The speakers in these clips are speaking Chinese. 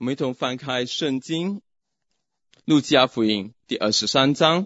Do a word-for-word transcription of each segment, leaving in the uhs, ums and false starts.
我们一同翻开圣经路加福音第二十三章，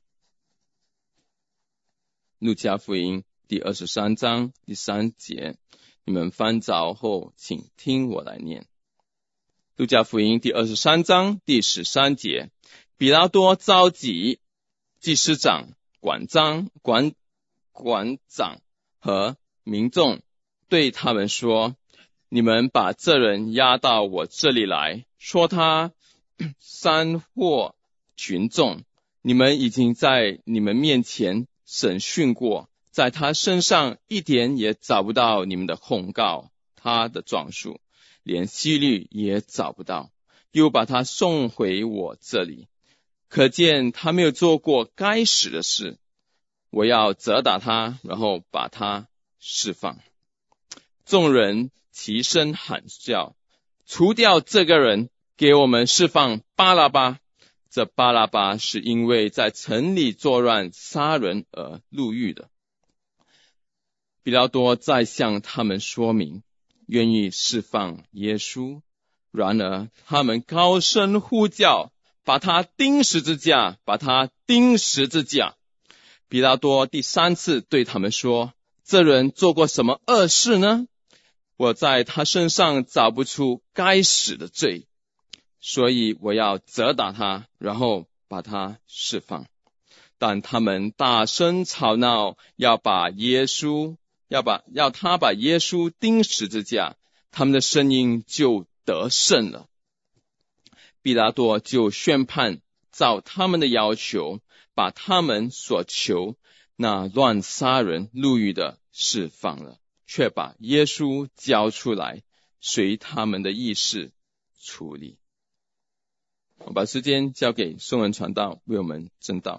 路加福音第二十三章第三节，你们翻找后请听我来念。路加福音第二十三章第十三节，比拉多召集祭司长、管章、管管长和民众，对他们说，你们把这人押到我这里来，说他煽惑群众，你们已经在你们面前审讯过，在他身上一点也找不到你们的控告，他的状述连希律也找不到，又把他送回我这里，可见他没有做过该死的事。我要责打他，然后把他释放。众人齐声喊叫，除掉这个人，给我们释放巴拉巴。这巴拉巴是因为在城里作乱杀人而入狱的。比拉多再向他们说明愿意释放耶稣，然而他们高声呼叫，把他钉十字架，把他钉十字架。比拉多第三次对他们说，这人做过什么恶事呢？我在他身上找不出该死的罪，所以我要责打他，然后把他释放。但他们大声吵闹，要把耶稣要把要他把耶稣钉十字架，他们的声音就得胜了。比拉多就宣判，照他们的要求，把他们所求那乱杀人入狱的释放了，却把耶稣交出来，随他们的意思处理。我把时间交给宋文传道为我们证道。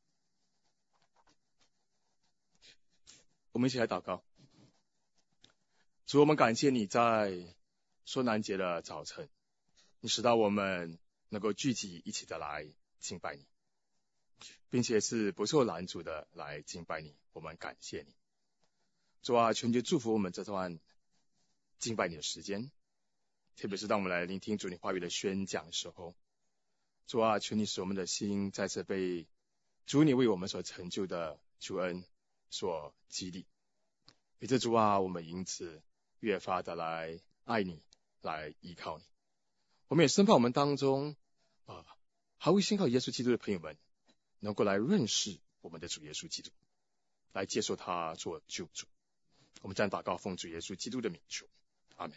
我们一起来祷告。主，我们感谢你在受难节的早晨，你使到我们能够聚集一起的来敬拜你，并且是不受拦阻的来敬拜你，我们感谢你。主啊，求你祝福我们这段敬拜你的时间，特别是当我们来聆听主你话语的宣讲的时候，主啊，求你使我们的心再次被主你为我们所成就的救恩所激励。也这主啊，我们因此越发的来爱你，来依靠你。我们也深怕我们当中啊，还未信靠耶稣基督的朋友们能够来认识我们的主耶稣基督，来接受他做救主。我们这样祷告，奉主耶稣基督的名求，阿们。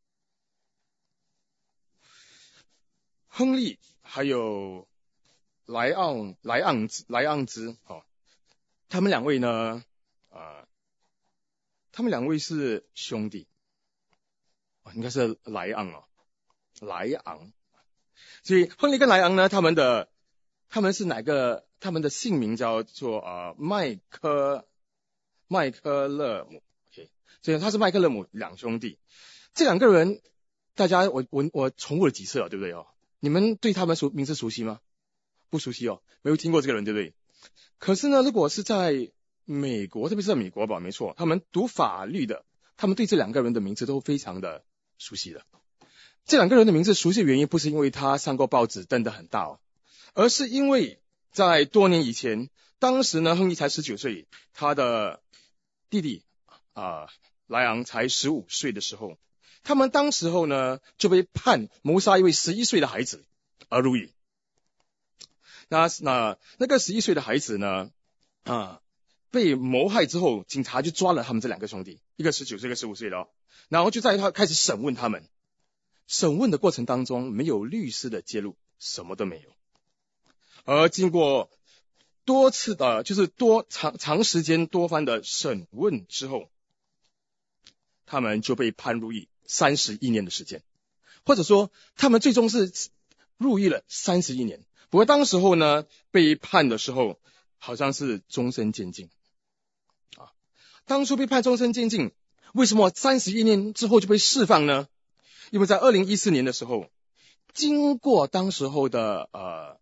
亨利还有莱昂莱昂兹莱昂兹哦，他们两位呢，呃，他们两位是兄弟，应该是莱昂哦，莱昂。所以亨利跟莱昂呢，他们的他们是哪个？他们的姓名叫做呃麦科麦科勒姆。OK， 所以他是麦克勒姆两兄弟。这两个人，大家我我我重复了几次了，对不对哦？你们对他们熟名字熟悉吗？不熟悉哦，没有听过这个人，对不对？可是呢，如果是在美国，特别是在美国吧，没错，他们读法律的，他们对这两个人的名字都非常的熟悉的。这两个人的名字熟悉的原因，不是因为他上过报纸登得很大哦，而是因为在多年以前，当时呢，亨利才十九岁，他的弟弟啊、呃、莱昂才十五岁的时候，他们当时候呢就被判谋杀一位十一岁的孩子而入狱。那那那个十一岁的孩子呢啊被谋害之后，警察就抓了他们这两个兄弟，一个十九岁，一个十五岁的哦，然后就在他开始审问他们。审问的过程当中，没有律师的介入，什么都没有。而经过多次的，就是多长长时间多番的审问之后，他们就被判入狱三十一年的时间，或者说他们最终是入狱了三十一年。不过当时候呢，被判的时候好像是终身监禁啊。当初被判终身监禁，为什么三十一年之后就被释放呢？因为在二零一四年的时候，经过当时候的呃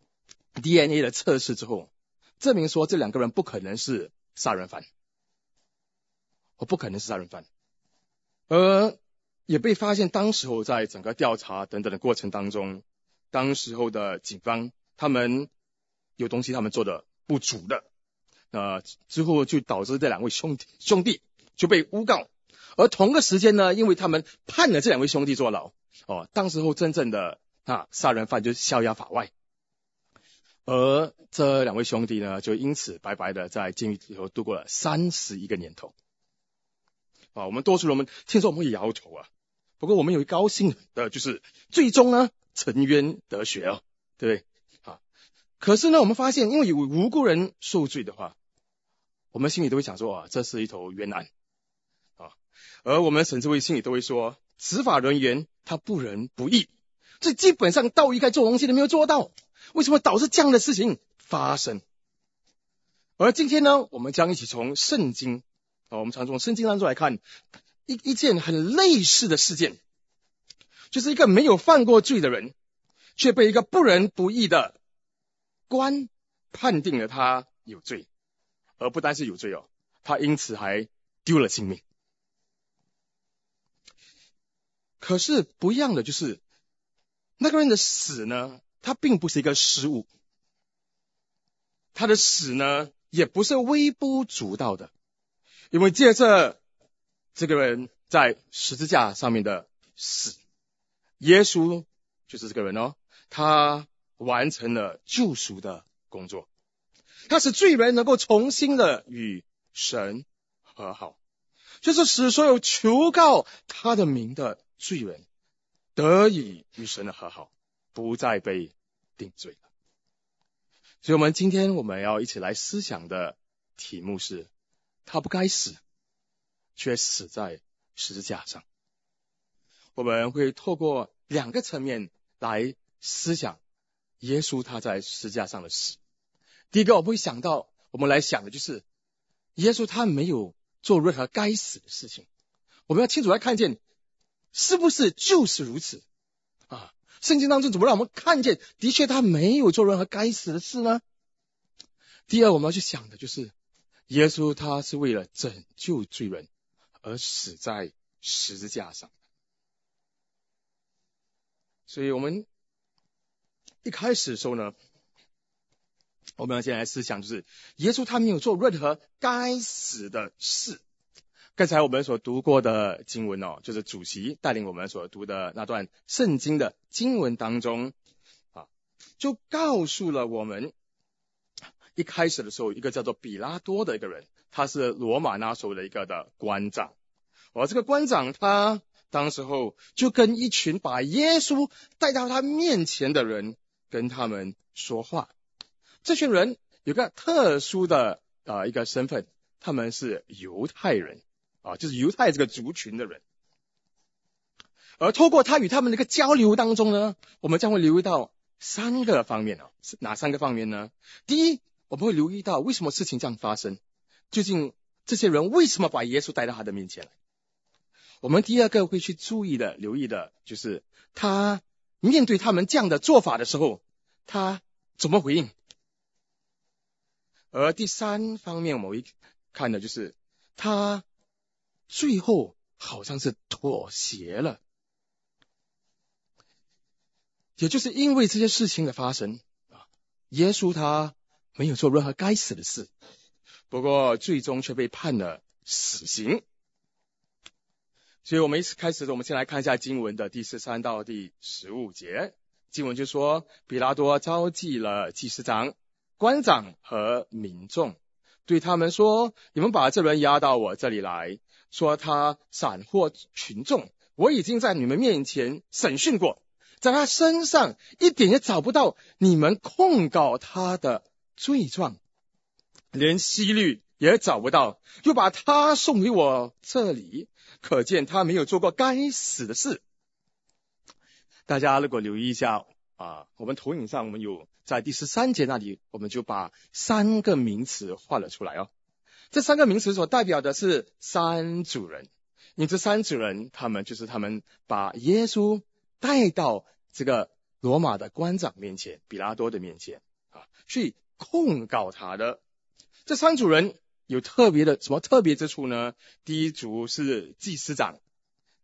D N A 的测试之后，证明说这两个人不可能是杀人犯，我不可能是杀人犯。而也被发现，当时候在整个调查等等的过程当中，当时候的警方他们有东西他们做的不足的，那之后就导致这两位兄弟兄弟就被诬告，而同个时间呢，因为他们判了这两位兄弟坐牢，哦，当时候真正的啊杀人犯就逍遥法外，而这两位兄弟呢，就因此白白的在监狱里头度过了三十一个年头。啊，我们多数人我们听说我们会摇头啊，不过我们有高兴的就是最终呢沉冤得雪哦，对不对？啊，可是呢，我们发现因为有无辜人受罪的话，我们心里都会想说啊，这是一头冤案啊，而我们甚至会心里都会说，执法人员他不仁不义，这基本上道义该做东西都没有做到，为什么导致这样的事情发生？而今天呢，我们将一起从圣经啊，我们常从圣经当中来看一一件很类似的事件，就是一个没有犯过罪的人，却被一个不仁不义的官判定了他有罪，而不单是有罪哦，他因此还丢了性命。可是不一样的就是，那个人的死呢，他并不是一个失误，他的死呢，也不是微不足道的。因为借着这个人在十字架上面的死，耶稣就是这个人哦，他完成了救赎的工作，他使罪人能够重新的与神和好，就是使所有求告他的名的罪人得以与神的和好，不再被定罪了。所以我们今天我们要一起来思想的题目是，他不该死，却死在十字架上。我们会透过两个层面来思想耶稣他在十字架上的死。第一个，我们会想到，我们来想的就是耶稣他没有做任何该死的事情。我们要清楚来看见，是不是就是如此啊？圣经当中怎么让我们看见，的确他没有做任何该死的事呢？第二，我们要去想的就是，耶稣他是为了拯救罪人而死在十字架上。所以我们一开始的时候呢，我们要先来思想，就是耶稣他没有做任何该死的事。刚才我们所读过的经文哦，就是主席带领我们所读的那段圣经的经文当中啊，就告诉了我们，一开始的时候，一个叫做比拉多的一个人，他是罗马那时候的一个的官长，而这个官长他当时候就跟一群把耶稣带到他面前的人跟他们说话。这群人有个特殊的呃一个身份，他们是犹太人啊，就是犹太这个族群的人。而透过他与他们的一个交流当中呢，我们将会留意到三个方面啊，哪三个方面呢？第一，我们会留意到为什么事情这样发生，究竟这些人为什么把耶稣带到他的面前来。我们第二个会去注意的留意的就是他面对他们这样的做法的时候，他怎么回应。而第三方面我们会看的就是他最后好像是妥协了，也就是因为这些事情的发生啊，耶稣他没有做任何该死的事，不过最终却被判了死刑。所以我们一开始我们先来看一下经文的第十三到第十五节。经文就说，比拉多召集了祭司长、官长和民众，对他们说，你们把这人押到我这里来，说他散惑群众，我已经在你们面前审讯过，在他身上一点也找不到你们控告他的罪状，连息律也找不到，又把他送给我这里，可见他没有做过该死的事。大家如果留意一下啊，我们投影上我们有在第十三节那里，我们就把三个名词画了出来哦。这三个名词所代表的是三组人，因为这三组人他们就是他们把耶稣带到这个罗马的官长面前，比拉多的面前啊，去控告他的。这三组人有特别的什么特别之处呢？第一组是祭司长，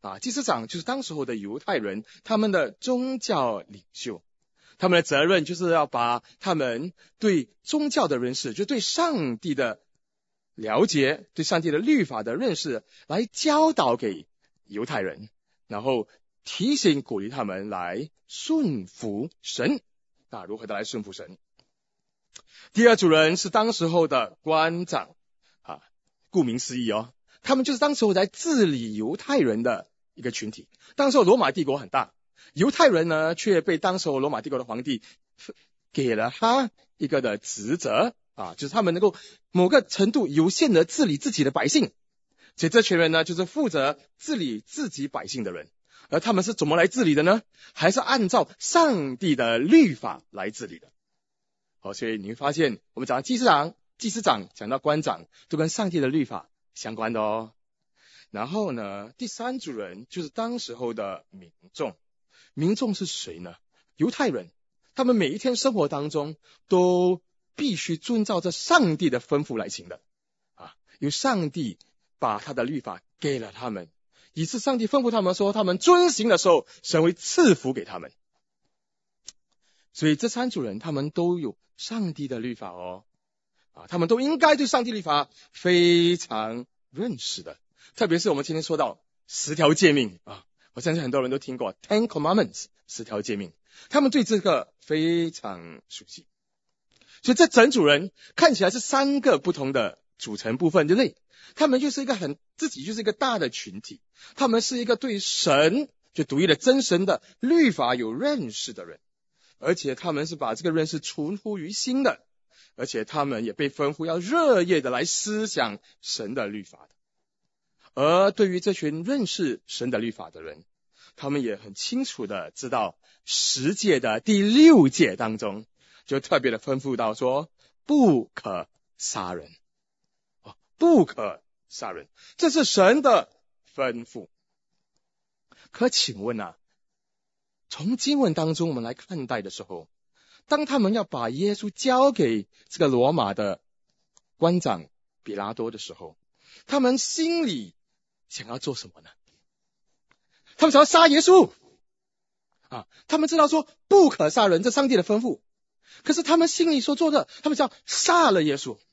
啊，祭司长就是当时候的犹太人，他们的宗教领袖，他们的责任就是要把他们对宗教的认识，就对上帝的了解，对上帝的律法的认识，来教导给犹太人，然后提醒鼓励他们来顺服神，啊，如何的来顺服神。第二组人是当时候的官长，啊，顾名思义哦，他们就是当时候在治理犹太人的一个群体。当时候罗马帝国很大，犹太人呢却被当时候罗马帝国的皇帝给了他一个的职责，啊，就是他们能够某个程度有限的治理自己的百姓，所以这群人呢就是负责治理自己百姓的人。而他们是怎么来治理的呢？还是按照上帝的律法来治理的。好，所以你会发现我们讲到祭司长、祭司长讲到官长都跟上帝的律法相关的哦。然后呢，第三组人就是当时候的民众。民众是谁呢？犹太人，他们每一天生活当中都必须遵照着上帝的吩咐来行的啊，由上帝把他的律法给了他们，以致上帝吩咐他们说，他们遵行的时候，神会赐福给他们。所以这三组人他们都有上帝的律法哦，啊，他们都应该对上帝律法非常认识的。特别是我们今天说到十条诫命啊，我相信很多人都听过 Ten Commandments 十条诫命，他们对这个非常熟悉。所以这整组人看起来是三个不同的组成部分，对不对？他们就是一个很自己就是一个大的群体，他们是一个对神就独一的真神的律法有认识的人，而且他们是把这个认识存乎于心的，而且他们也被吩咐要热烈的来思想神的律法的。而对于这群认识神的律法的人，他们也很清楚的知道十诫的第六诫当中就特别的吩咐到说不可杀人，哦，不可杀人，这是神的吩咐。可请问啊，从经文当中我们来看待的时候，当他们要把耶稣交给这个罗马的官长比拉多的时候，他们心里想要做什么呢？他们想要杀耶稣啊！他们知道说不可杀人，这上帝的吩咐，可是他们心里所做的，他们想杀了耶稣。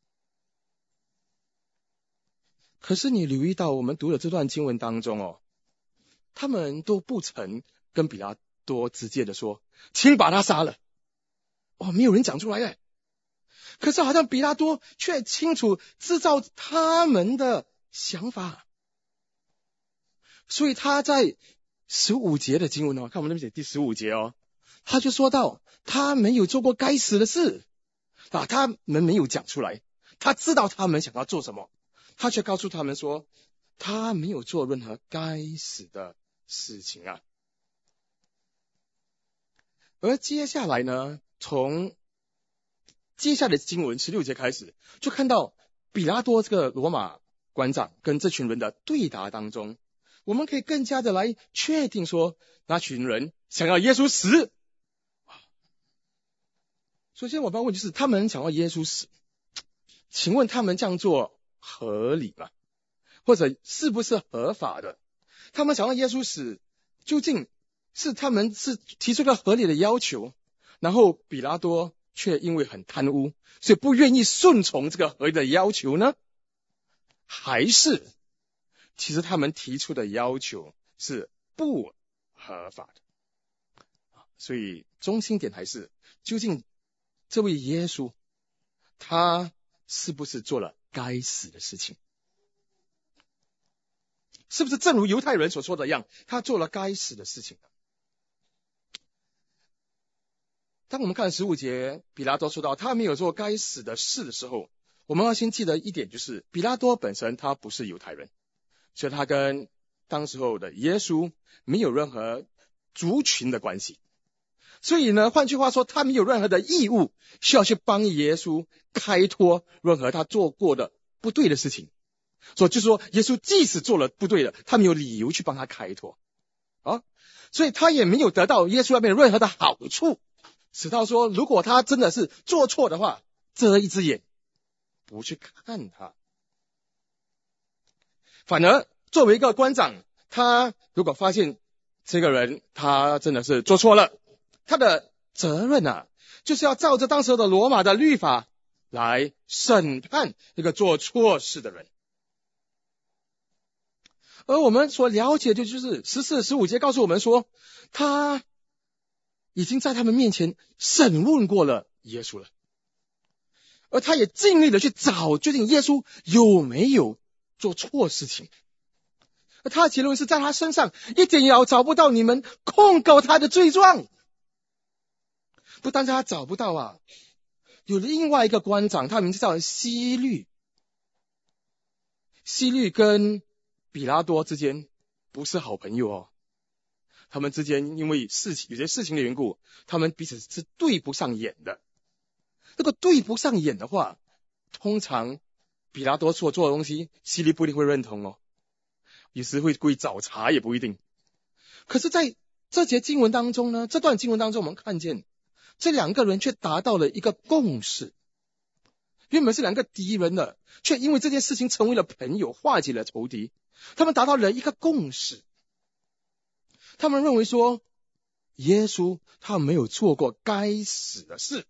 可是你留意到我们读的这段经文当中哦，他们都不曾跟比拉多直接的说请把他杀了，哦，没有人讲出来耶。可是好像比拉多却清楚知道他们的想法，所以他在十五节的经文哦，看我们那边写第十五节哦，他就说到他没有做过该死的事啊，他们没有讲出来，他知道他们想要做什么，他却告诉他们说他没有做任何该死的事情啊。而接下来呢，从接下来的经文十六节开始，就看到比拉多这个罗马官长跟这群人的对答当中，我们可以更加的来确定说那群人想要耶稣死。首先我们要问就是他们想要耶稣死，请问他们这样做合理吗？或者是不是合法的？他们想要耶稣死，究竟是他们是提出个合理的要求，然后比拉多却因为很贪污，所以不愿意顺从这个合理的要求呢？还是其实他们提出的要求是不合法的？所以中心点还是究竟这位耶稣他是不是做了该死的事情？是不是正如犹太人所说的一样，他做了该死的事情？当我们看十五节比拉多说到他没有做该死的事的时候，我们要先记得一点，就是比拉多本身他不是犹太人，所以他跟当时候的耶稣没有任何族群的关系，所以呢，换句话说，他没有任何的义务需要去帮耶稣开脱任何他做过的不对的事情。所以就是说，耶稣即使做了不对的，他没有理由去帮他开脱啊，所以他也没有得到耶稣那边任何的好处，使到说如果他真的是做错的话，遮一只眼不去看他。反而作为一个官长， 他如果发现这个人他真的是做错了，他的责任啊，就是要照着当时的罗马的律法来审判那个做错事的人。而我们所了解的就是十四、十五节告诉我们说，他已经在他们面前审问过了耶稣了，而他也尽力的去找究竟耶稣有没有做错事情。而他的结论是在他身上一点也找不到你们控告他的罪状。不但是他找不到啊，有另外一个官长，他名字叫希律。希律跟比拉多之间不是好朋友哦，他们之间因为事情有些事情的缘故，他们彼此是对不上眼的。这个对不上眼的话，通常比拉多所做的东西，希律不一定会认同哦，有时会故意找茬也不一定。可是在这节经文当中呢，这段经文当中我们看见这两个人却达到了一个共识。原本是两个敌人的，却因为这件事情成为了朋友，化解了仇敌。他们达到了一个共识，他们认为说耶稣他没有做过该死的事。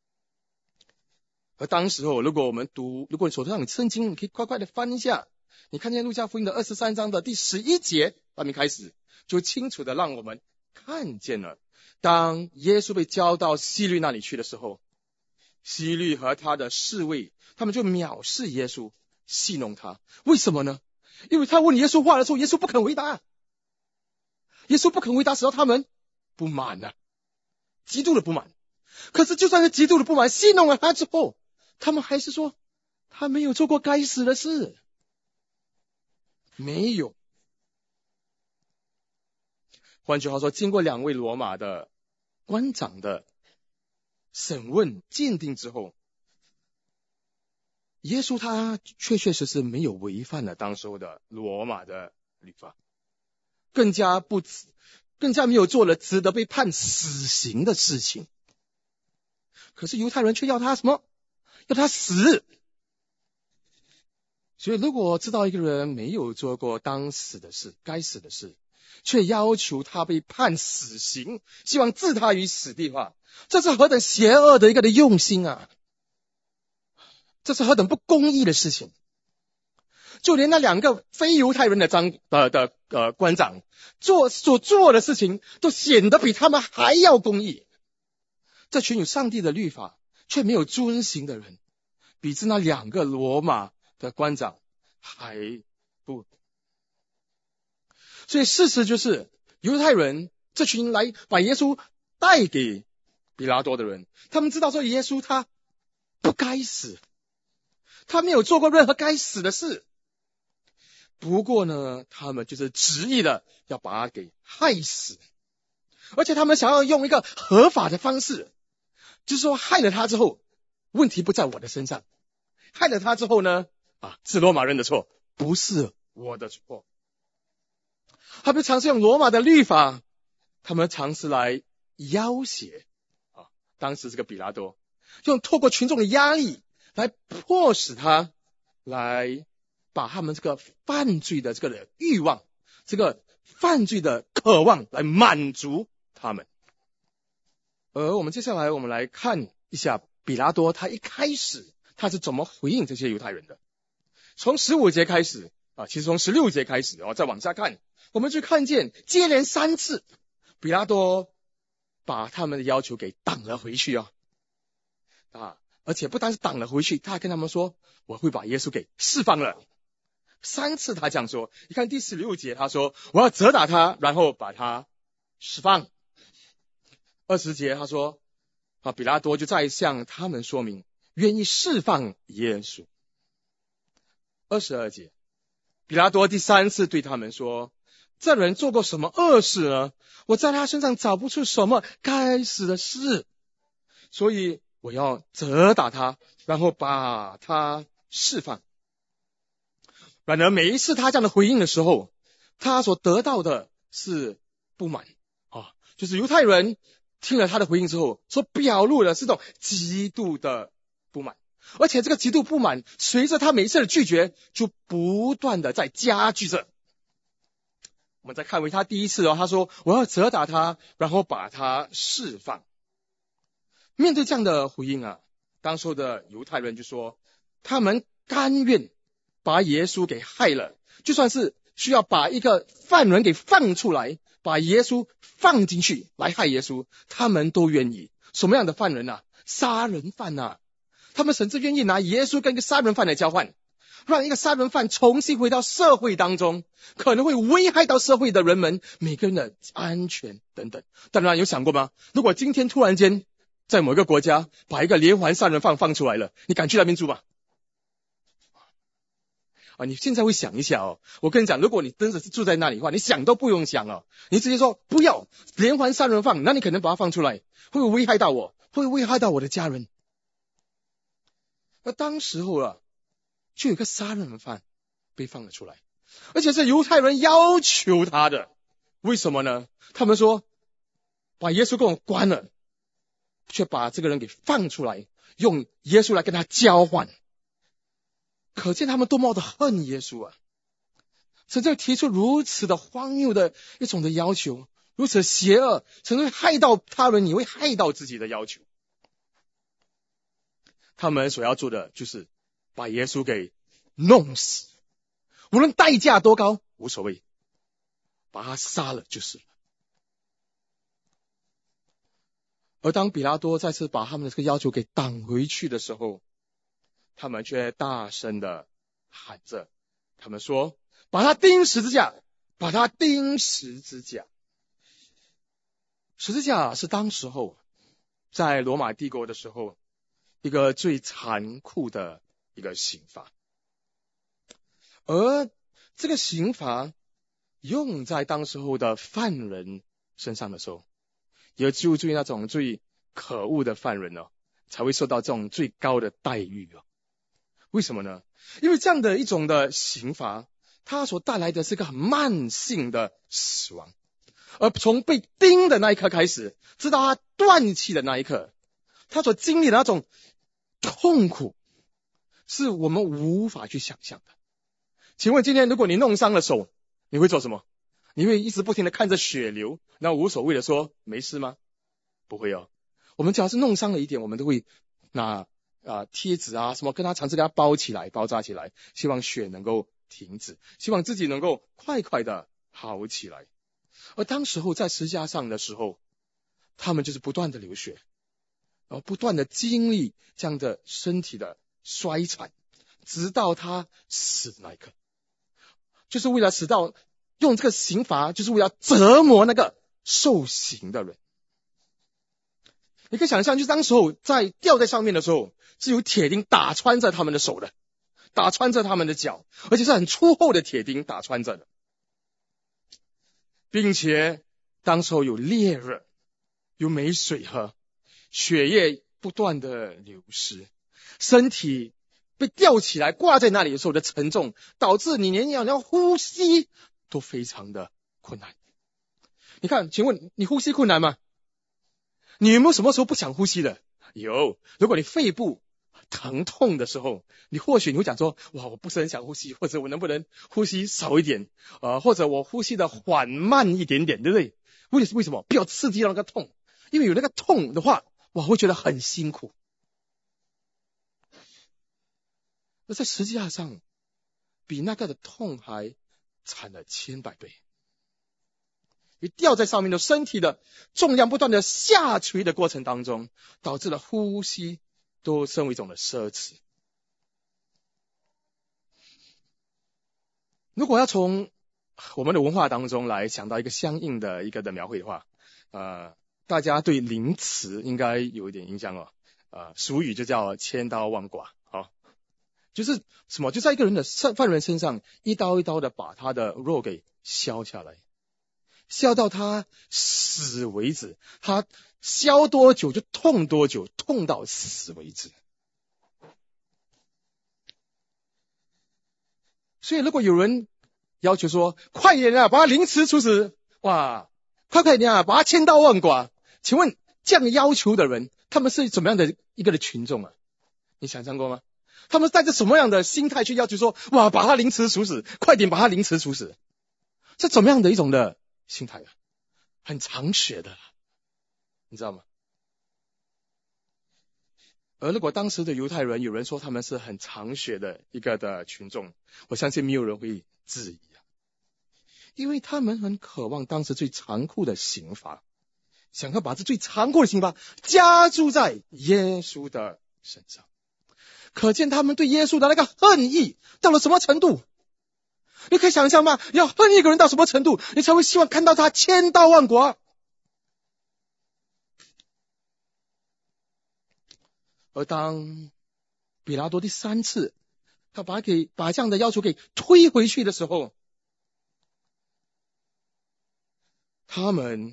而当时候如果我们读，如果你手头上有圣经，你可以快快的翻一下，你看见路加福音的二十三章的第十一节那边开始，就清楚的让我们看见了，当耶稣被交到希律那里去的时候，希律和他的侍卫他们就藐视耶稣，戏弄他。为什么呢？因为他问耶稣话的时候，耶稣不肯回答，耶稣不肯回答，使到他们不满了，极度的不满。可是就算是极度的不满，戏弄了他之后，他们还是说他没有做过该死的事，没有。换句话说，经过两位罗马的官长的审问鉴定之后，耶稣他确确实实没有违反了当时候的罗马的律法，更加不更加没有做了值得被判死刑的事情。可是犹太人却要他什么？要他死。所以如果知道一个人没有做过当死的事，该死的事，却要求他被判死刑，希望置他于死地的话，这是何等邪恶的一个的用心啊！这是何等不公义的事情。就连那两个非犹太人的长呃的呃官长做所做的事情，都显得比他们还要公义。这群有上帝的律法却没有遵行的人，比之那两个罗马的官长还不。所以事实就是，犹太人这群来把耶稣带给比拉多的人，他们知道说耶稣他不该死，他没有做过任何该死的事。不过呢，他们就是执意的要把他给害死，而且他们想要用一个合法的方式，就是说害了他之后，问题不在我的身上，害了他之后呢，啊，是罗马人的错，不是我的错。他们尝试用罗马的律法，他们尝试来要挟啊，当时这个比拉多用透过群众的压力来迫使他来把他们这个犯罪的这个欲望，这个犯罪的渴望来满足他们。而我们接下来我们来看一下比拉多他一开始他是怎么回应这些犹太人的。从十五节开始啊，其实从十六节开始，然后再往下看，我们就看见接连三次比拉多把他们的要求给挡了回去啊啊！而且不单是挡了回去，他还跟他们说我会把耶稣给释放了。三次他这样说，你看第十六节他说我要责打他，然后把他释放。二十节他说啊，比拉多就再向他们说明愿意释放耶稣。二十二节比拉多第三次对他们说，这人做过什么恶事呢？我在他身上找不出什么该死的事，所以我要责打他，然后把他释放。然而每一次他这样的回应的时候，他所得到的是不满啊，就是犹太人听了他的回应之后，所表露的是这种极度的不满，而且这个极度不满随着他每一次的拒绝就不断的在加剧着。 我们再看回他第一次哦，他说我要责打他，然后把他释放。面对这样的回应啊，当时候的犹太人就说，他们甘愿把耶稣给害了，就算是需要把一个犯人给放出来，把耶稣放进去来害耶稣，他们都愿意。什么样的犯人啊？杀人犯啊！他们甚至愿意拿耶稣跟一个杀人犯来交换，让一个杀人犯重新回到社会当中，可能会危害到社会的人们每个人的安全等等。当然有想过吗？如果今天突然间在某个国家把一个连环杀人犯放出来了，你敢去那边住吗？啊，你现在会想一下哦。我跟你讲，如果你真的是住在那里的话，你想都不用想哦，你直接说不要连环杀人犯，那你可能把他放出来，会危害到我，会危害到我的家人。而当时候啊，就有一个杀人犯被放了出来，而且是犹太人要求他的。为什么呢？他们说把耶稣给我关了，却把这个人给放出来，用耶稣来跟他交换。可见他们多么的恨耶稣啊！甚至提出如此的荒谬的一种的要求，如此邪恶，甚至会害到他人，也会害到自己的要求。他们所要做的就是把耶稣给弄死，无论代价多高无所谓，把他杀了就是了。而当比拉多再次把他们的这个要求给挡回去的时候，他们却大声的喊着，他们说把他钉十字架，把他钉十字架。十字架是当时候在罗马帝国的时候一个最残酷的一个刑罚，而这个刑罚用在当时候的犯人身上的时候，也就注意那种最可恶的犯人哦，才会受到这种最高的待遇哦。为什么呢？因为这样的一种的刑罚，它所带来的是一个很慢性的死亡，而从被钉的那一刻开始，直到他断气的那一刻，他所经历的那种痛苦，是我们无法去想象的。请问今天如果你弄伤了手，你会做什么？你会一直不停的看着血流，然后无所谓的说没事吗？不会哦。我们只要是弄伤了一点，我们都会拿啊贴纸啊什么跟他尝试给他包起来，包扎起来，希望血能够停止，希望自己能够快快的好起来。而当时候在十字架上的时候，他们就是不断的流血，然后不断的经历这样的身体的衰残，直到他死的那一刻，就是为了死到用这个刑罚，就是为了折磨那个受刑的人。你可以想象，就是当时候在吊在上面的时候，是有铁钉打穿着他们的手的，打穿着他们的脚，而且是很粗厚的铁钉打穿着的，并且当时候有烈热，有没水喝，血液不断的流失，身体被吊起来挂在那里的时候的沉重，导致你连要要呼吸都非常的困难。你看，请问你呼吸困难吗？你有没有什么时候不想呼吸的？有。如果你肺部疼痛的时候，你或许你会讲说，哇，我不是很想呼吸，或者我能不能呼吸少一点，呃，或者我呼吸的缓慢一点点，对不对？为为什么？不要刺激到那个痛，因为有那个痛的话，我会觉得很辛苦。而在实际上，比那个的痛还惨了千百倍。你吊在上面的身体的重量不断的下垂的过程当中，导致了呼吸都成为一种的奢侈。如果要从我们的文化当中来想到一个相应的一个的描绘的话，呃，大家对凌迟应该有一点印象哦。呃，俗语就叫千刀万剐，好、哦，就是什么？就在一个人的犯人身上一刀一刀的把他的肉给削下来。削到他死为止，他削多久就痛多久，痛到死为止。所以如果有人要求说快点啊，把他凌迟处死，哇，快快点啊，把他千刀万剐，请问这样要求的人，他们是怎么样的一个的群众啊？你想象过吗？他们带着什么样的心态去要求说，哇，把他凌迟处死，快点把他凌迟处死？ 这怎么样的一种的心态啊？很长血的，你知道吗？而如果当时的犹太人有人说他们是很长血的一个的群众，我相信没有人会质疑啊，因为他们很渴望当时最残酷的刑罚，想要把这最残酷的刑罚加注在耶稣的身上。可见他们对耶稣的那个恨意到了什么程度？你可以想象吗？要恨一个人到什么程度，你才会希望看到他千刀万剐？而当比拉多第三次他把给把这样的要求给推回去的时候，他们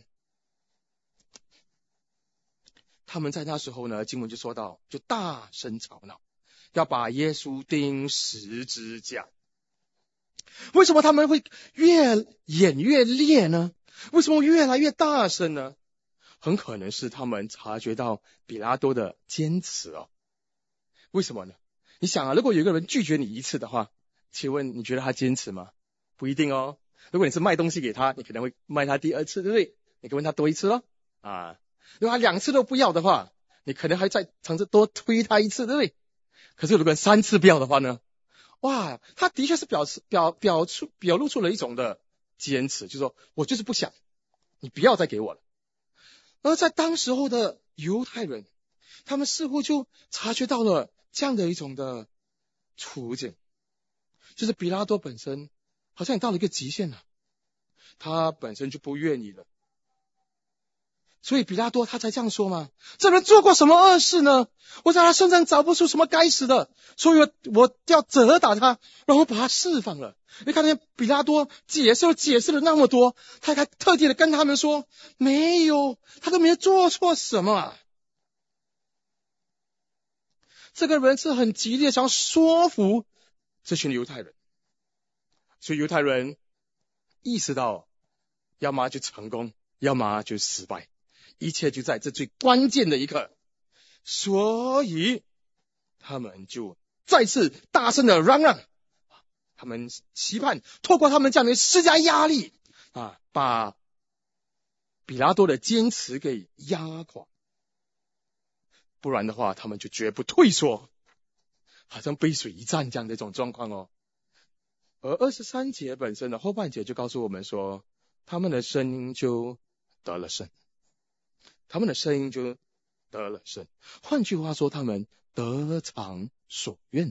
他们在那时候呢，经文就说到，就大声吵闹，要把耶稣钉十字架。为什么他们会越演越烈呢？为什么越来越大声呢？很可能是他们察觉到比拉多的坚持哦。为什么呢？你想啊，如果有一个人拒绝你一次的话，请问你觉得他坚持吗？不一定哦。如果你是卖东西给他，你可能会卖他第二次，对不对？你可以问他多一次咯啊。如果他两次都不要的话，你可能还再尝试多推他一次，对不对？可是如果三次不要的话呢？哇，他的确是表示表表出表露出了一种的坚持，就是说我就是不想，你不要再给我了。而在当时候的犹太人，他们似乎就察觉到了这样的一种的处境，就是比拉多本身好像也到了一个极限了，他本身就不愿意了，所以比拉多他才这样说嘛，这人做过什么恶事呢？我在他身上找不出什么该死的，所以我我要责打他，然后把他释放了。你看见比拉多解释了解释了那么多，他还特地的跟他们说，没有，他都没有做错什么啊。这个人是很极力的想要说服这群犹太人，所以犹太人意识到，要么就成功，要么就失败，一切就在这最关键的一刻，所以他们就再次大声的嚷嚷，他们期盼透过他们这样的施加压力啊，把比拉多的坚持给压垮，不然的话他们就绝不退缩，好像背水一战这样的一种状况哦。而二十三节本身的后半节就告诉我们说，他们的声音就得了胜，他们的声音就得了胜。换句话说，他们得偿所愿。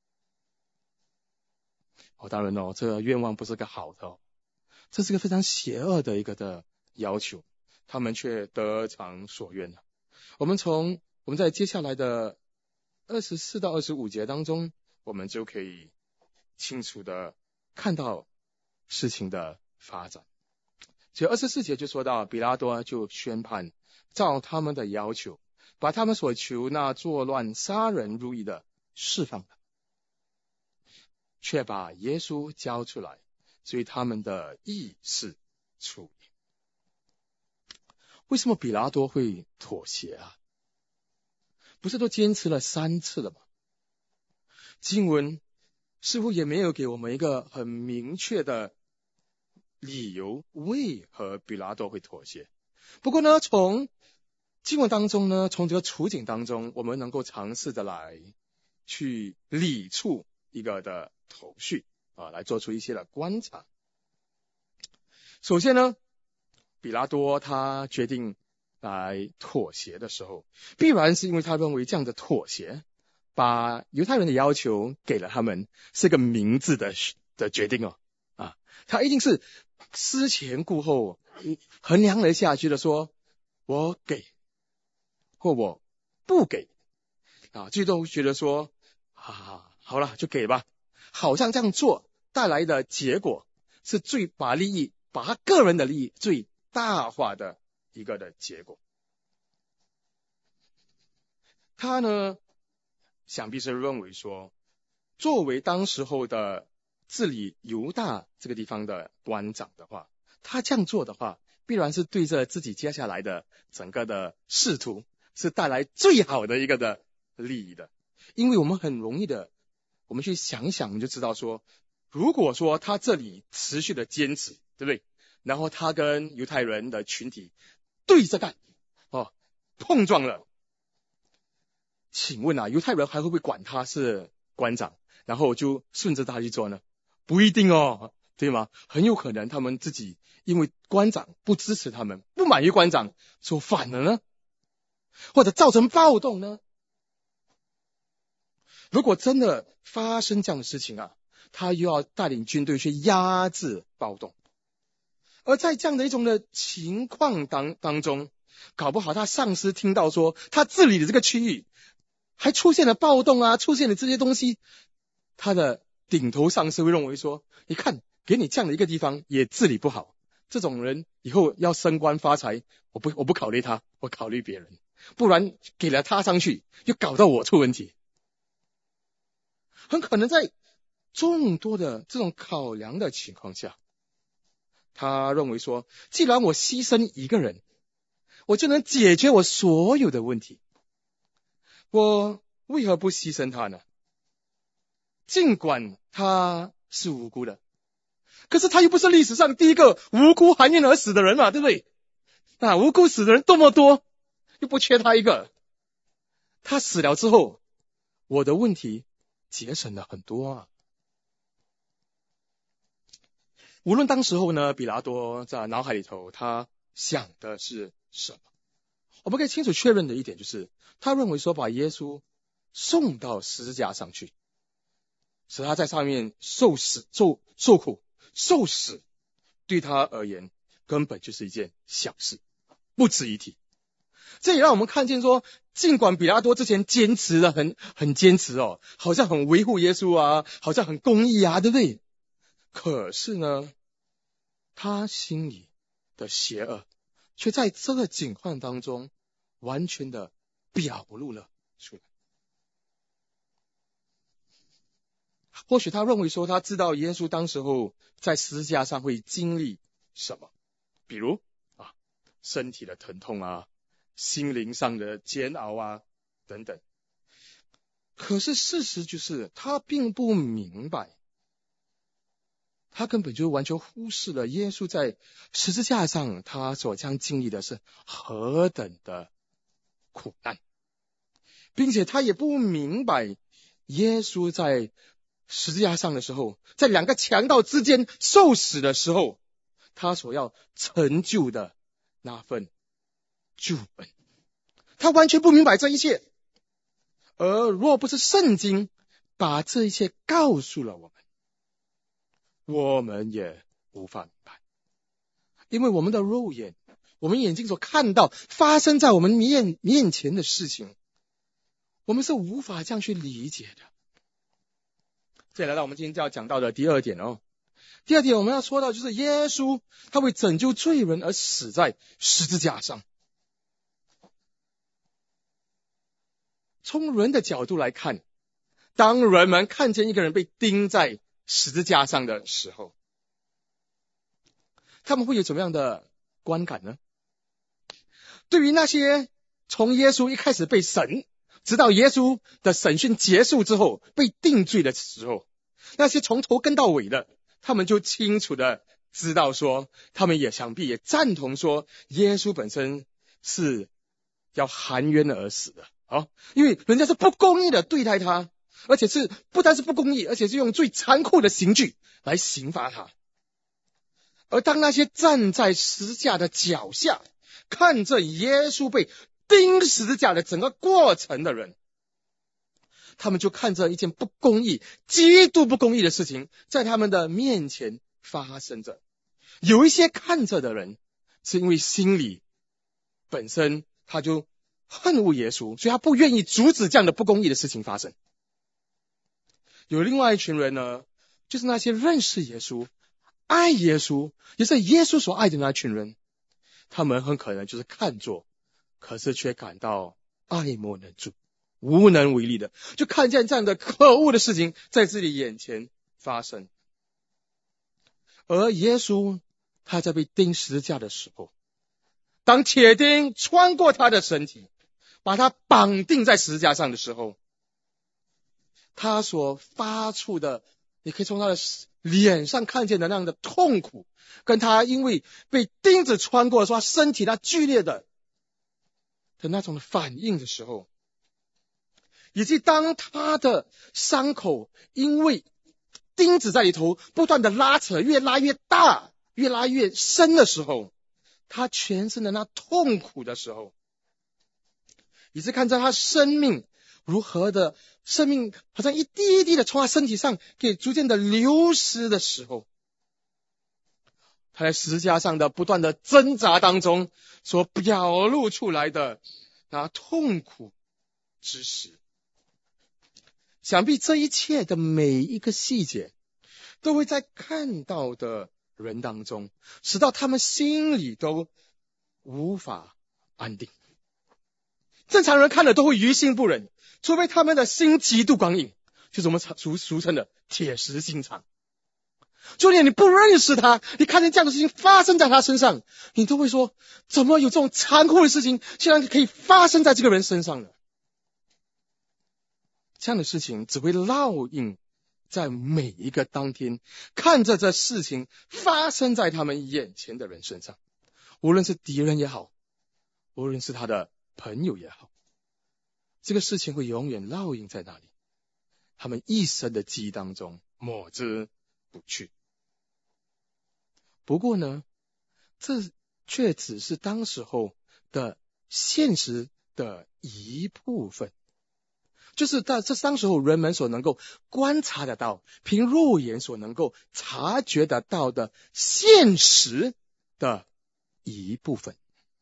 哦，当然哦，这个愿望不是个好的哦，这是个非常邪恶的一个的要求，他们却得偿所愿了。我们从我们在接下来的二十四到二十五节当中，我们就可以清楚的看到事情的发展。所以二十四节就说到，比拉多就宣判，照他们的要求，把他们所求那作乱杀人如意的释放了，却把耶稣交出来，所以他们的意是处理。为什么比拉多会妥协啊？不是都坚持了三次了吗？经文似乎也没有给我们一个很明确的理由，为何比拉多会妥协。不过呢，从经文当中呢，从这个处境当中，我们能够尝试的来去理出一个的头绪啊，来做出一些的观察。首先呢，比拉多他决定来妥协的时候，必然是因为他认为这样的妥协，把犹太人的要求给了他们，是个明智的的决定哦啊，他一定是思前顾后，衡量了下去的说，我给或我不给啊，最终觉得说啊，好了就给吧，好像这样做带来的结果是最把利益把他个人的利益最大化的一个的结果。他呢想必是认为说，作为当时候的治理犹大这个地方的官长的话，他这样做的话，必然是对着自己接下来的整个的仕途是带来最好的一个的利益的。因为我们很容易的，我们去想想，我们就知道说，如果说他这里持续的坚持， 对不对？然后他跟犹太人的群体对着干，哦，碰撞了。请问啊，犹太人还会不会管他是官长，然后就顺着他去做呢？不一定哦，对吗？很有可能他们自己因为官长不支持他们，不满意官长，说反了呢，或者造成暴动呢。如果真的发生这样的事情啊，他又要带领军队去压制暴动。而在这样的一种的情况当当中，搞不好他上司听到说他治理的这个区域还出现了暴动啊，出现了这些东西，他的顶头上司会认为说，你看给你这样的一个地方也治理不好，这种人以后要升官发财，我不我不考虑他，我考虑别人，不然给了他上去又搞到我出问题。很可能在众多的这种考量的情况下，他认为说，既然我牺牲一个人，我就能解决我所有的问题，我为何不牺牲他呢？尽管他是无辜的，可是他又不是历史上第一个无辜含冤而死的人嘛，对不对？那无辜死的人多么多，又不缺他一个。他死了之后，我的问题节省了很多啊。无论当时候呢，比拉多在脑海里头他想的是什么，我们可以清楚确认的一点就是，他认为说把耶稣送到十字架上去，使他在上面受死、受受苦、受死，对他而言根本就是一件小事，不值一提。这也让我们看见说，尽管比拉多之前坚持的很很坚持哦，好像很维护耶稣啊，好像很公义啊，对不对？可是呢，他心里的邪恶却在这个境况当中完全的表露了出来。或许他认为说，他知道耶稣当时候在十字架上会经历什么，比如啊，身体的疼痛啊，心灵上的煎熬啊等等。可是事实就是，他并不明白，他根本就完全忽视了耶稣在十字架上他所将经历的是何等的苦难，并且他也不明白耶稣在十字架上的时候，在两个强盗之间受死的时候，他所要成就的那份救恩，他完全不明白这一切。而若不是圣经把这一切告诉了我们，我们也无法明白。因为我们的肉眼，我们眼睛所看到发生在我们面面前的事情，我们是无法这样去理解的。这来到我们今天就要讲到的第二点哦。第二点我们要说到就是耶稣他为拯救罪人而死在十字架上。从人的角度来看，当人们看见一个人被钉在十字架上的时候，他们会有怎么样的观感呢？对于那些从耶稣一开始被审，直到耶稣的审讯结束之后被定罪的时候，那些从头跟到尾的，他们就清楚的知道说，他们也想必也赞同说，耶稣本身是要含冤而死的啊，因为人家是不公义的对待他，而且是不单是不公义，而且是用最残酷的刑具来刑罚他。而当那些站在十字架的脚下，看着耶稣被钉十字架的整个过程的人，他们就看着一件不公义、极度不公义的事情在他们的面前发生着。有一些看着的人是因为心里本身他就恨恶耶稣，所以他不愿意阻止这样的不公义的事情发生。有另外一群人呢，就是那些认识耶稣、爱耶稣，也是耶稣所爱的那群人，他们很可能就是看作，可是却感到爱莫能助、无能为力的，就看见这样的可恶的事情在自己眼前发生。而耶稣他在被钉十字架的时候，当铁钉穿过他的身体，把他绑定在十字架上的时候，他所发出的，你可以从他的脸上看见的那样的痛苦，跟他因为被钉子穿过的时候，他身体那剧烈的的那种反应的时候，以及当他的伤口因为钉子在里头不断的拉扯，越拉越大，越拉越深的时候，他全身的那痛苦的时候，以及看着他生命如何的生命好像一滴一滴的从他身体上给逐渐的流失的时候，他在十字架上的不断的挣扎当中所表露出来的那痛苦之时，想必这一切的每一个细节都会在看到的人当中使到他们心里都无法安定。正常人看了都会于心不忍，除非他们的心极度刚硬，就是我们俗俗称的铁石心肠。就连你不认识他，你看见这样的事情发生在他身上，你都会说，怎么有这种残酷的事情竟然可以发生在这个人身上呢？这样的事情只会烙印在每一个当天看着这事情发生在他们眼前的人身上，无论是敌人也好，无论是他的朋友也好，这个事情会永远烙印在那里，他们一生的记忆当中抹之不去。不过呢，这却只是当时候的现实的一部分，就是在这当时候人们所能够观察得到，凭肉眼所能够察觉得到的现实的一部分。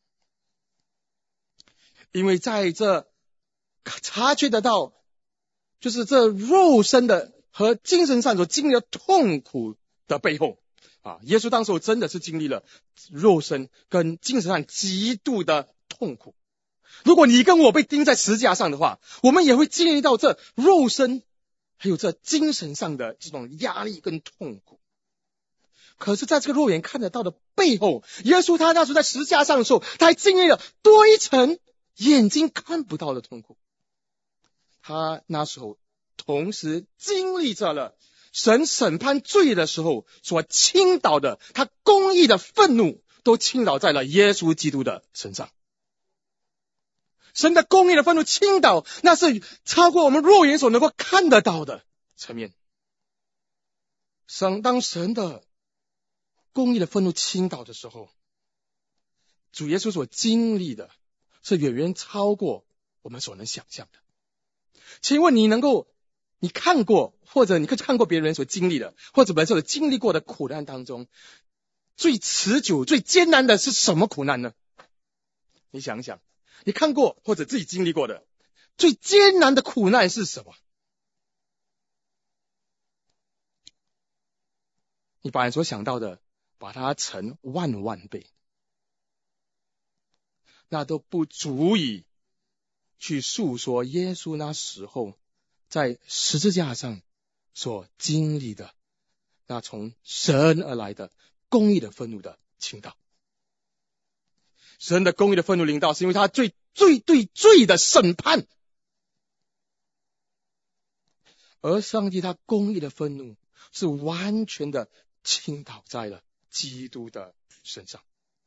因为在这察觉得到，就是这肉身的和精神上所经历的痛苦的背后啊，耶稣当时真的是经历了肉身跟精神上极度的痛苦。如果你跟我被钉在十字架上的话，我们也会经历到这肉身还有这精神上的这种压力跟痛苦。可是在这个肉眼看得到的背后，耶稣他那时候在十字架上的时候，他还经历了多一层眼睛看不到的痛苦。他那时候同时经历着了神审判罪的时候所倾倒的他公义的愤怒，都倾倒在了耶稣基督的身上。神的公义的愤怒倾倒，那是超过我们肉眼所能够看得到的层面。神当神的公义的愤怒倾倒的时候，主耶稣所经历的是远远超过我们所能想象的。请问你能够你看过，或者你看过别人所经历的，或者本身所经历过的苦难当中，最持久最艰难的是什么苦难呢？你想想，你看过或者自己经历过的最艰难的苦难是什么？你把你所想到的把它乘万万倍，那都不足以去诉说耶稣那时候在十字架上所经历的那从神而来的公义的愤怒的倾倒。神的公义的愤怒临到，是因为他最最对罪的审判，而上帝他公义的愤怒是完全的倾倒在了基督的身上。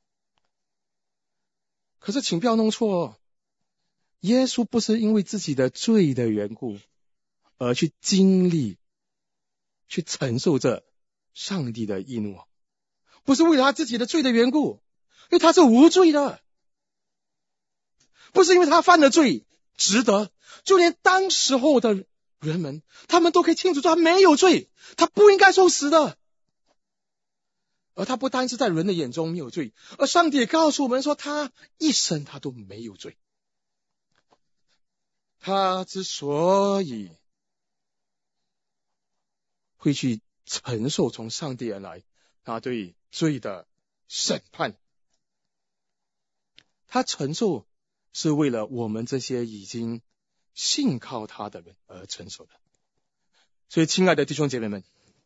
可是请不要弄错，耶稣不是因为自己的罪的缘故而去经历去承受着上帝的义怒，不是为了他自己的罪的缘故，因为他是无罪的，不是因为他犯了罪值得，就连当时候的人们他们都可以清楚说他没有罪，他不应该受死的。而他不单是在人的眼中没有罪，而上帝也告诉我们说他一生他都没有罪。他之所以会去承受从上帝而来他对罪的审判，他承受是为了我们这些已经信靠他的人而承受的。所以亲爱的弟兄姐妹们，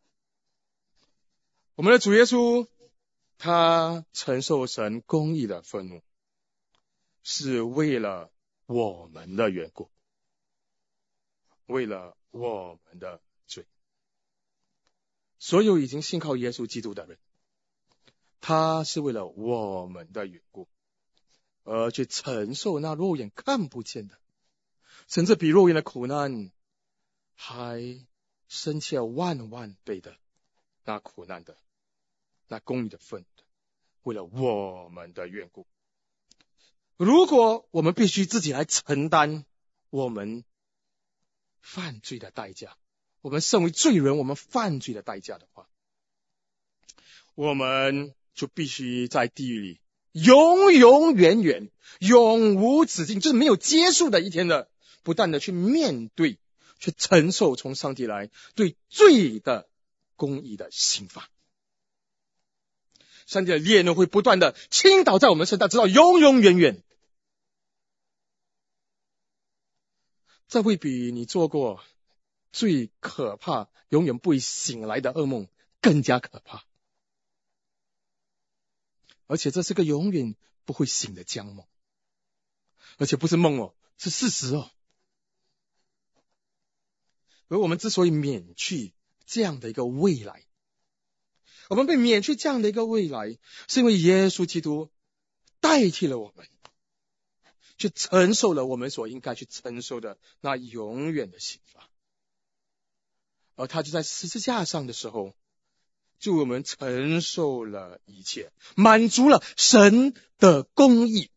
我们的主耶稣他承受神公义的愤怒，是为了我们的缘故，为了我们的罪。 所有已经信靠耶稣基督的人，他是为了我们的缘故而去承受那肉眼看不见的，甚至比肉眼的苦难还深切万万倍的那苦难的那公义的份，为了我们的缘故。如果我们必须自己来承担我们犯罪的代价，我们身为罪人，我们犯罪的代价的话，我们就必须在地狱里永永远远永无止境，就是没有结束的一天的，不断的去面对，去承受从上帝来对罪的公义的刑罚。上帝的烈怒会不断的倾倒在我们身上，直到永永远远。这会比你做过最可怕永远不会醒来的噩梦更加可怕，而且这是个永远不会醒的僵梦，而且不是梦哦，是事实哦。而我们之所以免去这样的一个未来，我们被免去这样的一个未来，是因为耶稣基督代替了我们，去承受了我们所应该去承受的那永远的刑罚。而他就在十字架上的时候，就我们承受了一切，满足了神的公义。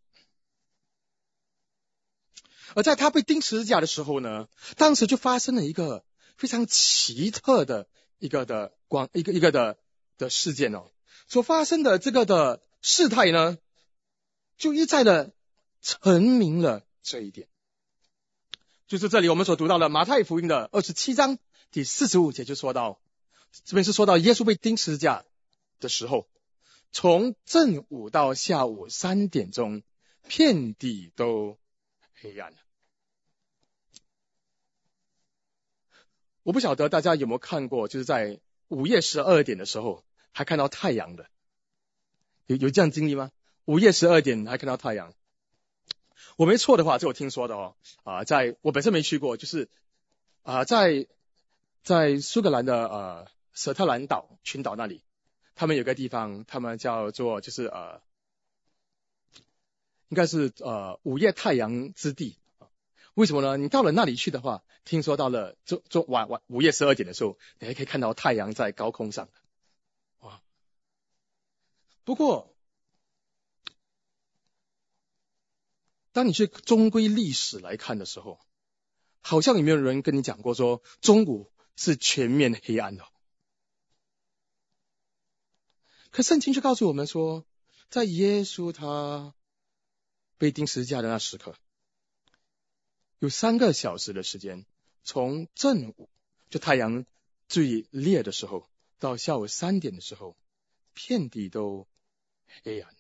而在他被钉十字架的时候呢，当时就发生了一个非常奇特的一个的光一个一个的的事件哦。所发生的这个的事态呢，就一再的陈明了这一点。就是这里我们所读到的马太福音的二十七章第四十五节就说到，这边是说到耶稣被钉十字架的时候，从正午到下午三点钟，遍地都黑暗了。我不晓得大家有没有看过，就是在午夜十二点的时候还看到太阳的，有有这样经历吗？午夜十二点还看到太阳？我没错的话，这我听说的哦，啊，在我本身没去过，就是啊，在在苏格兰的呃舍特兰岛群岛那里，他们有个地方，他们叫做就是呃，应该是呃午夜太阳之地。为什么呢？你到了那里去的话，听说到了中中晚晚午夜十二点的时候，你还可以看到太阳在高空上的。哇！不过，当你去中归历史来看的时候，好像有没有人跟你讲过说中午是全面黑暗的？可圣经却告诉我们说，在耶稣他被钉十字架的那时刻，有三个小时的时间，从正午就太阳最烈的时候，到下午三点的时候，遍地都黑暗。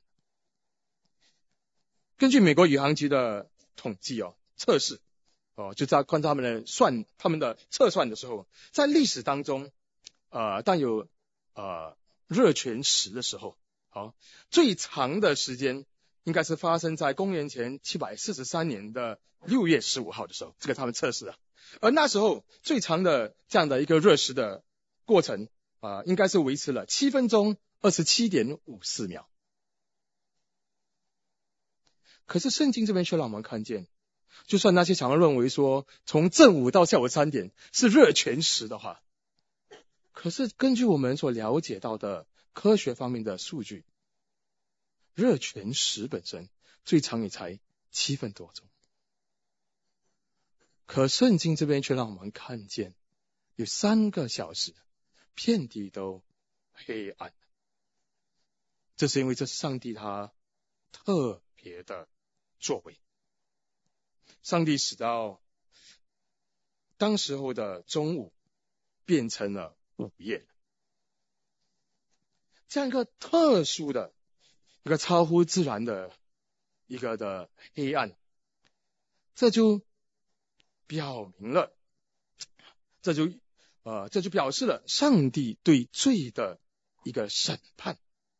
根据美国宇航局的统计哦，测试哦，就在关照他们的算他们的测算的时候，在历史当中，呃，当有呃热全食的时候，好、哦，最长的时间应该是发生在公元前七百四十三年的六月十五号的时候，这个他们测试啊。而那时候最长的这样的一个热食的过程啊、呃，应该是维持了七分钟二十七点五四秒。可是圣经这边却让我们看见，就算那些常认为说从正午到下午三点是热全食的话，可是根据我们所了解到的科学方面的数据，热全食本身最长也才七分多钟。可圣经这边却让我们看见有三个小时遍地都黑暗。这是因为这是上帝他特别的作为，上帝使到当时候的中午变成了午夜，这样一个特殊的一个超乎自然的一个的黑暗，这就表明了，这就呃这就表示了上帝对罪的一个审判。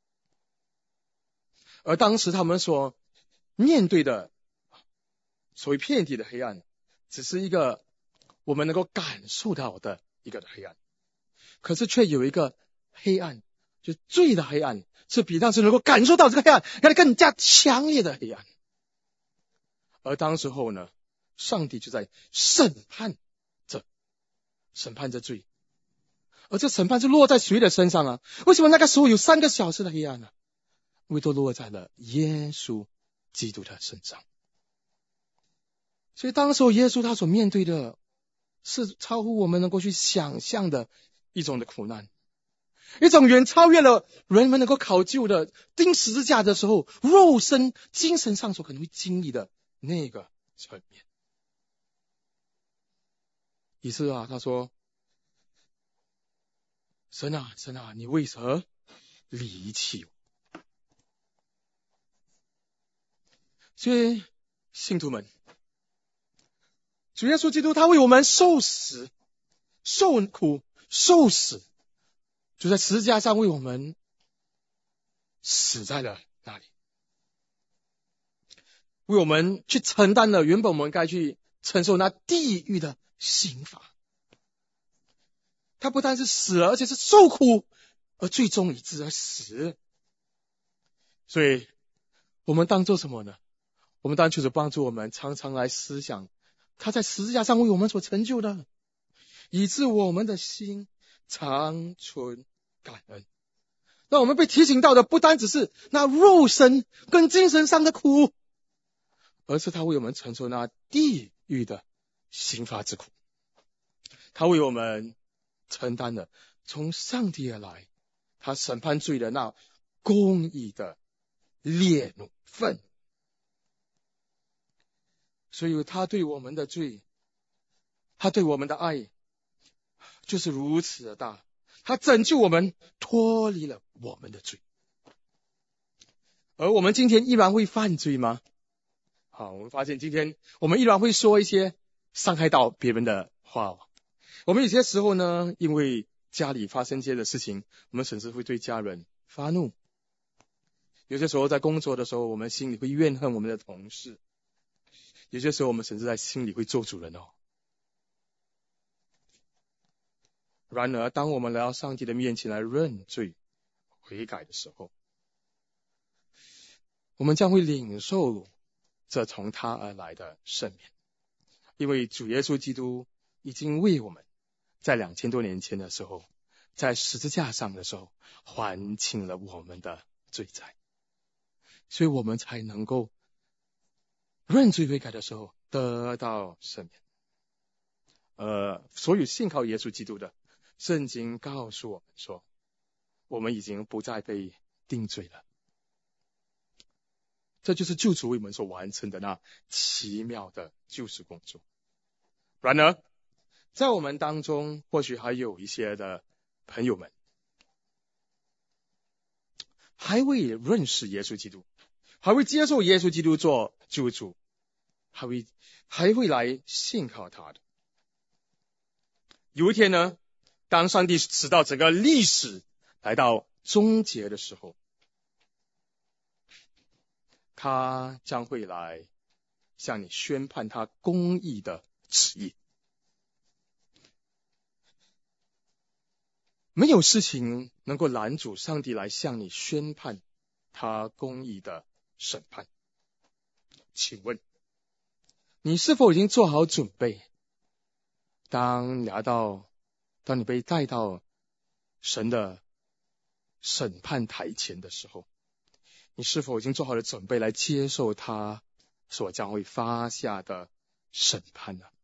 而当时他们所面对的所谓遍地的黑暗，只是一个我们能够感受到的一个的黑暗。 可是却有一个黑暗，就罪的黑暗，是比当时能够感受到这个黑暗要更加强烈的黑暗。而当时候呢，上帝就在审判着审判着罪。而这审判是落在谁的身上啊？为什么那个时候有三个小时的黑暗呢？因为都落在了耶稣基督的身上。所以当时候耶稣他所面对的是超乎我们能够去想象的一种的苦难，一种远超越了人们能够考究的钉十字架的时候肉身精神上所可能会经历的那个层面。以斯啊，他说，神啊神啊，你为何离弃我？所以信徒们，主耶稣基督他为我们受死受苦受死，就在十字架上为我们死在了那里，为我们去承担了原本我们该去承受那地狱的刑罚。他不但是死了，而且是受苦，而最终以致而死。所以我们当做什么呢？我们当求主帮助我们常常来思想他在十字架上为我们所成就的，以致我们的心常存感恩。那我们被提醒到的不单只是那肉身跟精神上的苦，而是他为我们承受那地狱的刑罚之苦。他为我们承担了从上帝而来他审判罪的那公义的烈怒愤怒。所以他对我们的罪，他对我们的爱就是如此的大，他拯救我们脱离了我们的罪。而我们今天依然会犯罪吗？好，我们发现今天我们依然会说一些伤害到别人的话。我们有些时候呢，因为家里发生这些的事情，我们甚至会对家人发怒。有些时候在工作的时候，我们心里会怨恨我们的同事。有些时候我们甚至在心里会做主人哦。然而当我们来到上帝的面前来认罪悔改的时候，我们将会领受这从他而来的赦免。因为主耶稣基督已经为我们在两千多年前的时候，在十字架上的时候还清了我们的罪债，所以我们才能够认罪悔改的时候得到赦免。呃，所有信靠耶稣基督的，圣经告诉我们说，我们已经不再被定罪了。这就是救主为我们所完成的那奇妙的救赎工作。然而在我们当中或许还有一些的朋友们还未认识耶稣基督，还未接受耶稣基督做救主，还会还会来信靠他的。有一天呢，当上帝使到整个历史来到终结的时候，他将会来向你宣判他公义的旨意。没有事情能够拦阻上帝来向你宣判他公义的审判。请问你是否已经做好准备，当来到当你被带到神的审判台前的时候，你是否已经做好了准备来接受他所将会发下的审判呢？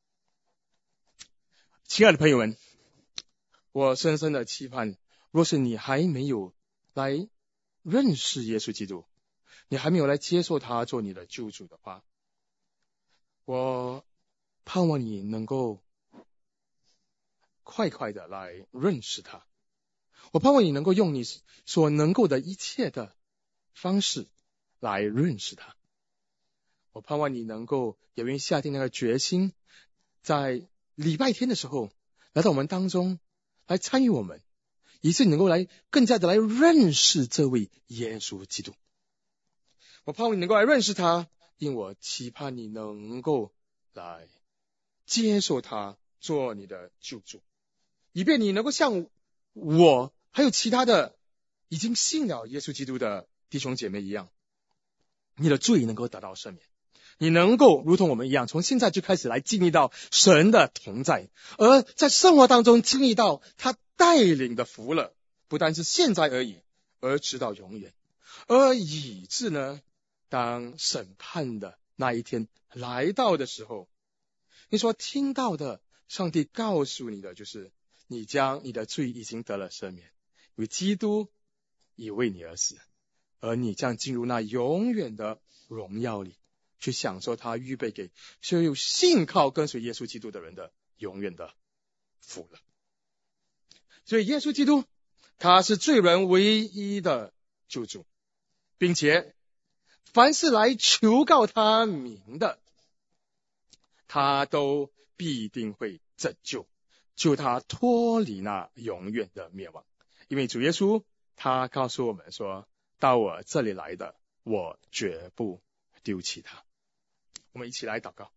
亲爱的朋友们，我深深的期盼，若是你还没有来认识耶稣基督，你还没有来接受他做你的救主的话，我盼望你能够快快的来认识他。我盼望你能够用你所能够的一切的方式来认识他。我盼望你能够也愿意下定那个决心，在礼拜天的时候来到我们当中来参与我们，以致你能够来更加的来认识这位耶稣基督。我盼望你能够来认识他，因我期盼你能够来接受他做你的救主， 以便你能够像我还有其他的已经信了耶稣基督的弟兄姐妹一样，你的罪能够得到赦免，你能够如同我们一样，从现在就开始来经历到神的同在，而在生活当中经历到他带领的福乐，不单是现在而已，而直到永远，而以致呢，当审判的那一天来到的时候，你所听到的，上帝告诉你的就是你将你的罪已经得了赦免，因为基督已为你而死，而你将进入那永远的荣耀里，去享受他预备给所有信靠跟随耶稣基督的人的永远的福了。所以耶稣基督他是罪人唯一的救主，并且凡是来求告他名的，他都必定会拯救，救他脱离那永远的灭亡。因为主耶稣他告诉我们说，到我这里来的，我绝不丢弃他。我们一起来祷告。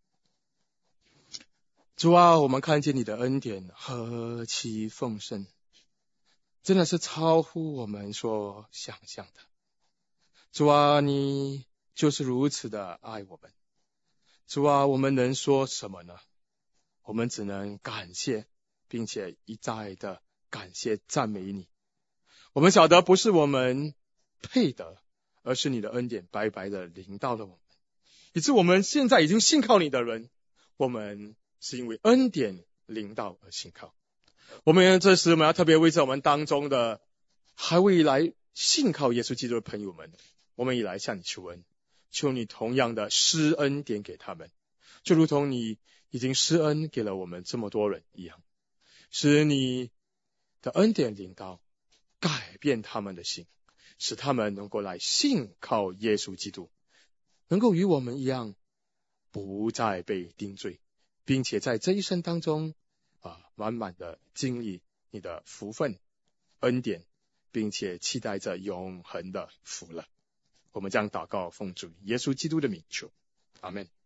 主啊，我们看见你的恩典何其丰盛，真的是超乎我们所想象的。主啊，你就是如此的爱我们。主啊，我们能说什么呢？我们只能感谢，并且一再的感谢赞美你。我们晓得不是我们配得，而是你的恩典白白的临到了我们，以致我们现在已经信靠你的人，我们是因为恩典临到而信靠。我们这时我们要特别为在我们当中的还未来信靠耶稣基督的朋友们，我们也来向你求恩，求你同样的施恩典给他们，就如同你已经施恩给了我们这么多人一样，使你的恩典临到，改变他们的心，使他们能够来信靠耶稣基督，能够与我们一样不再被定罪，并且在这一生当中啊，满满的经历你的福分恩典，并且期待着永恒的福乐。我们将祷告奉主耶稣基督的名求，阿们。